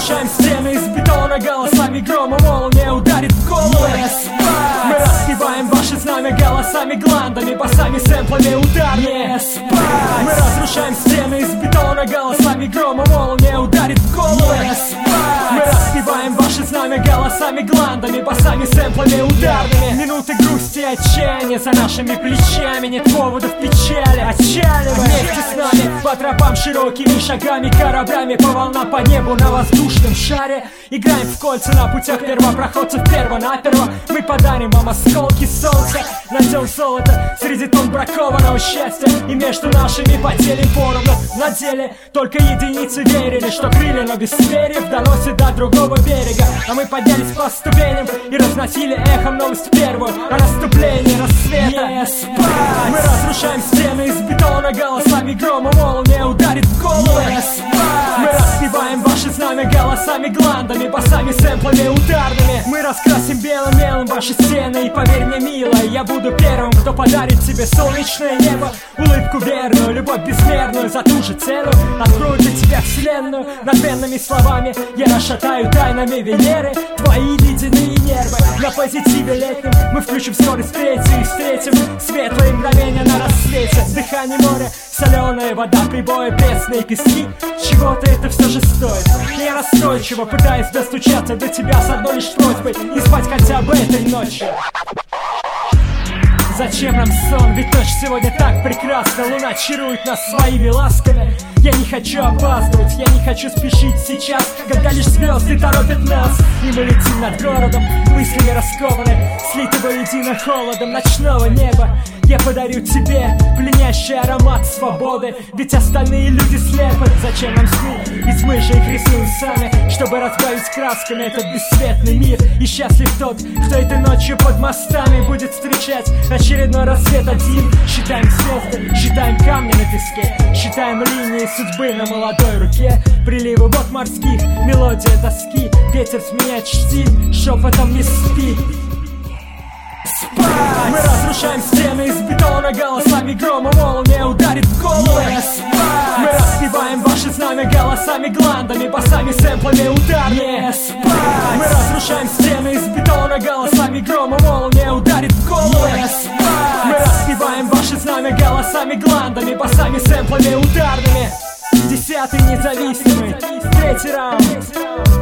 разрушаем стены из бетона, голосами грома молния ударит в голову. Мы распеваем ваши знамя голосами, гландами, басами, сэмплами, ударами. Мы разрушаем стены из бетона, голосами грома молния ударит в голову. Мы распеваем ваши знамя голосами, гландами, басами, сэмплами, ударными. Минуты грусти и отчаяния за нашими плечами, нет поводов печали. Отчаливаем вместе с нами по тропам широкими шагами, кораблями по волнам, по небу на воздушном шаре. Играем в кольца на путях первопроходцев, перво-наперво. Мы подарим вам осколки солнца, найдем золото среди тонн бракованного счастья, и между нашими поделим поровну. На деле только единицы верили, что крылья, но без перьев доносят до другого берега. А мы поднялись по ступеням и разносили эхом новость первую о наступлении рассвета. Мы разрушаем стены из бетона, голосами грома молния ударит в голову. Мы распеваем ваши знамя голосами, гландами, басами, сэмплами, ударными. Мы раскрасим белым мелом ваши стены, и поверь мне, милая, я буду первым, кто подарит тебе солнечное небо, улыбку верную, любовь безмерную за ту же цену. Открою для тебя вселенную надменными словами, я расшатаю тайнами Венеры твои ледяные нервы. На позитиве летнем мы включим скорость третью и встретим светлые мгновения на рассвете. Дыхание моря, соленая вода, прибои, пресные пески, чего-то это все же стоит. Я настойчиво пытаюсь достучаться до тебя с одной лишь просьбой не спать хотя бы этой ночью. Зачем нам сон? Ведь ночь сегодня так прекрасна. Луна чарует нас своими ласками. Я не хочу опаздывать, я не хочу спешить сейчас, когда лишь звезды торопят нас. И мы летим над городом, мыслями раскованы, слиты воедино холодом ночного неба. Я подарю тебе пленящий аромат свободы, ведь остальные люди слепы. Зачем нам сны? Ведь мы же их рисуем сами, чтобы разбавить красками этот бесцветный мир. И счастлив тот, кто этой ночью под мостами будет встречать очередной рассвет один. Считаем звезды, считаем камни на песке, считаем линии судьбы на молодой руке. Приливы вод морских, мелодия тоски, ветер сменяет штиль, шепотом не спи. Мы разрушаем стены из бетона, голосами грома молния ударит в голову. Мы распеваем ваши знамя голосами, гландами, басами, сэмплами, ударными. Мы разрушаем стены из бетона, голосами грома молния ударит в голову. Мы распеваем ваши знамя голосами, гландами, басами, сэмплами, ударными. 10-й независимый, 3-й раунд.